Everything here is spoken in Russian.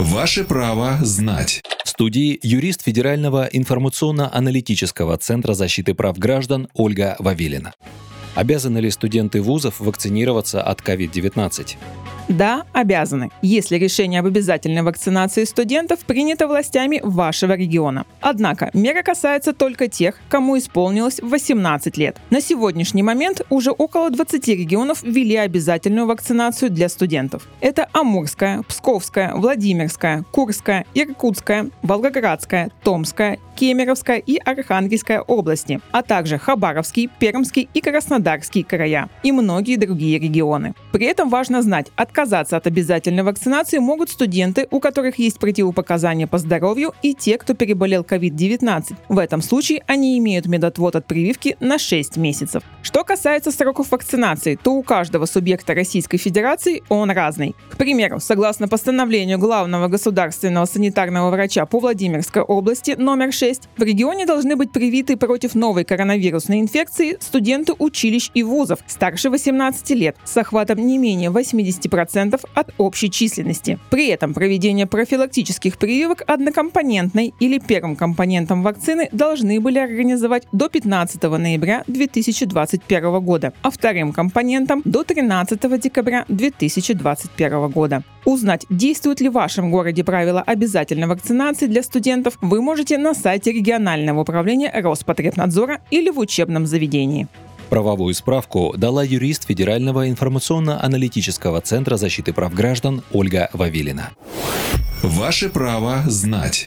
Ваше право знать. В студии юрист Федерального информационно-аналитического центра защиты прав граждан Ольга Вавилина. Обязаны ли студенты вузов вакцинироваться от COVID-19? Да, обязаны, если решение об обязательной вакцинации студентов принято властями вашего региона. Однако мера касается только тех, кому исполнилось 18 лет. На сегодняшний момент уже около 20 регионов ввели обязательную вакцинацию для студентов. Это Амурская, Псковская, Владимирская, Курская, Иркутская, Волгоградская, Томская, Кемеровская и Архангельская области, а также Хабаровский, Пермский и Краснодарский края и многие другие регионы. При этом важно знать, отказаться от обязательной вакцинации могут студенты, у которых есть противопоказания по здоровью, и те, кто переболел COVID-19. В этом случае они имеют медотвод от прививки на 6 месяцев. Что касается сроков вакцинации, то у каждого субъекта Российской Федерации он разный. К примеру, согласно постановлению главного государственного санитарного врача по Владимирской области номер 6, в регионе должны быть привиты против новой коронавирусной инфекции студенты училищ и вузов старше 18 лет с охватом не менее 80% от общей численности. При этом проведение профилактических прививок однокомпонентной или первым компонентом вакцины должны были организовать до 15 ноября 2021 года, а вторым компонентом до 13 декабря 2021 года. Узнать, действуют ли в вашем городе правила обязательной вакцинации для студентов, вы можете на сайте регионального управления Роспотребнадзора или в учебном заведении. Правовую справку дала юрист Федерального информационно-аналитического центра защиты прав граждан Ольга Вавилина. Ваше право знать.